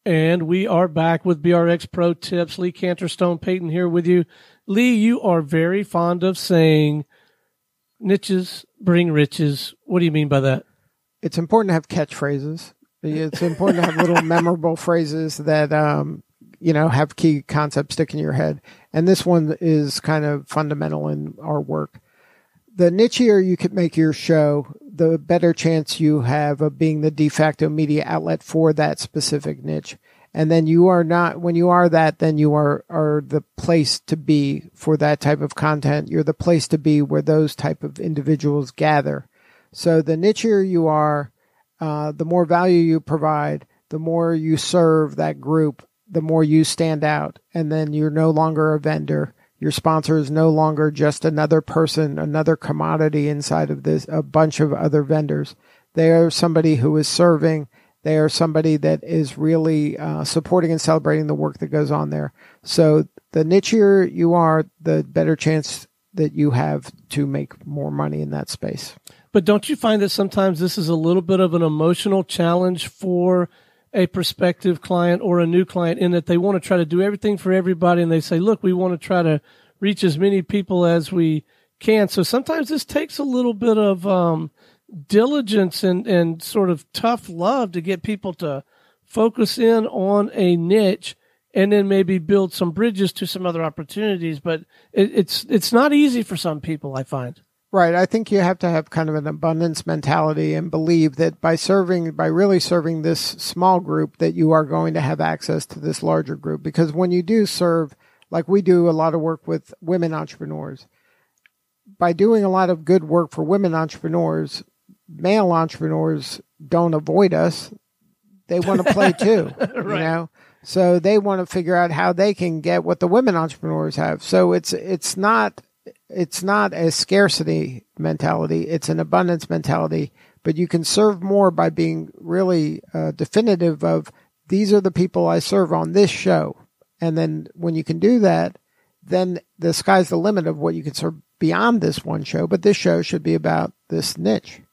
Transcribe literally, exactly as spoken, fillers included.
And we are back with B R X Pro Tips. Lee Canterstone Payton here with you. Lee, you are very fond of saying niches bring riches. What do you mean by that? It's important to have catchphrases. It's important to have little memorable phrases that, um, you know, have key concepts stick in your head. And this one is kind of fundamental in our work. The nichier you can make your show, the better chance you have of being the de facto media outlet for that specific niche. And then you are not, when you are that, then you are, are the place to be for that type of content. You're the place to be where those type of individuals gather. So the nichier you are, uh, the more value you provide, the more you serve that group, the more you stand out. And then you're no longer a vendor. Your sponsor is no longer just another person, another commodity inside of this, a bunch of other vendors. They are somebody who is serving. They are somebody that is really uh, supporting and celebrating the work that goes on there. So the nichier you are, the better chance that you have to make more money in that space. But don't you find that sometimes this is a little bit of an emotional challenge for a prospective client or a new client in that they want to try to do everything for everybody and they say, look, we want to try to reach as many people as we can. So sometimes this takes a little bit of um, diligence and, and sort of tough love to get people to focus in on a niche and then maybe build some bridges to some other opportunities. But it, it's it's not easy for some people, I find. Right. I think you have to have kind of an abundance mentality and believe that by serving, by really serving this small group, that you are going to have access to this larger group. Because when you do serve, like we do a lot of work with women entrepreneurs, by doing a lot of good work for women entrepreneurs, male entrepreneurs don't avoid us. They want to play too, right. You know? So they want to figure out how they can get what the women entrepreneurs have. So it's, it's not, It's not a scarcity mentality. It's an abundance mentality, but you can serve more by being really uh, definitive of these are the people I serve on this show. And then when you can do that, then the sky's the limit of what you can serve beyond this one show. But this show should be about this niche.